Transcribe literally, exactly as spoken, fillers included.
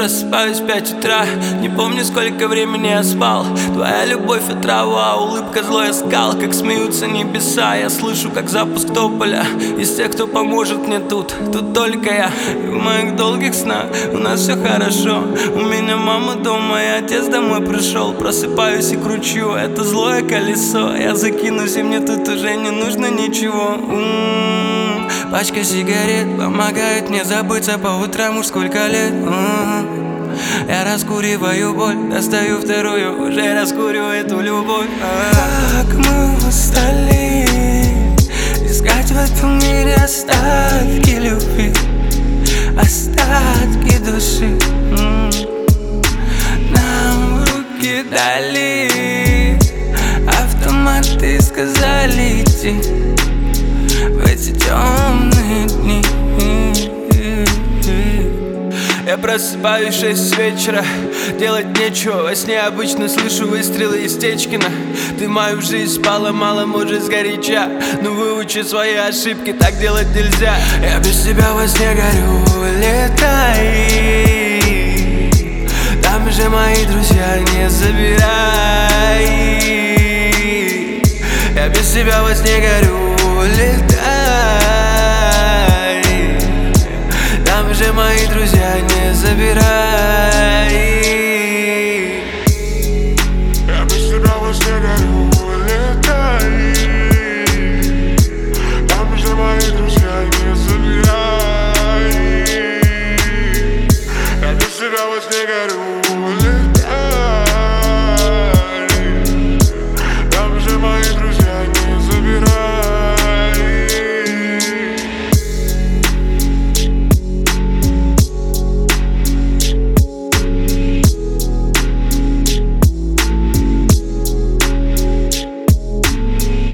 просыпаюсь в пять утра. Не помню, сколько времени я спал. Твоя любовь и трава, улыбка злой скал. Как смеются небеса, я слышу, как запуск тополя. Из тех, кто поможет мне тут, тут только я. И в моих долгих снах у нас все хорошо. У меня мама дома, и отец домой пришел. Просыпаюсь и кручу это злое колесо. Я закинусь, и мне тут уже не нужно ничего. М-м-м. Пачка сигарет помогает мне забыться по утрам, уж сколько лет. М-м-м. Я раскуриваю боль, достаю вторую, уже раскурю эту любовь. Как мы устали искать в этом мире остатки любви, остатки души. М-м. Нам в руки дали автоматы, сказали идти в эти темные дни. Я просыпаюсь в шесть вечера, делать нечего. Во сне обычно слышу выстрелы из Течкина. Ты мою жизнь поломала, может, сгоряча. Но выучи свои ошибки, так делать нельзя. Я без тебя во сне горю, летай. Там же мои друзья, не забирай. Я без тебя во сне горю,